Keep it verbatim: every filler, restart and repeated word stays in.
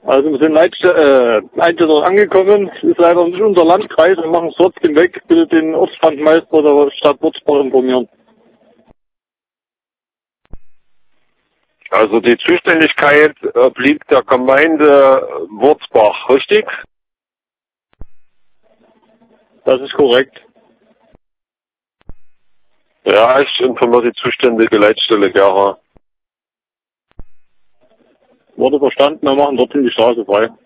Also wir sind Leitste äh, Einstellung angekommen. Es ist leider nicht unser Landkreis, wir machen es trotzdem weg. Bitte den Ortsbrandmeister der Stadt Wurzbach informieren. Also die Zuständigkeit obliegt der Gemeinde Wurzbach, richtig? Das ist korrekt. Ja, ich informiere die zuständige Leitstelle Gera. Wurde verstanden, wir machen trotzdem die Straße frei.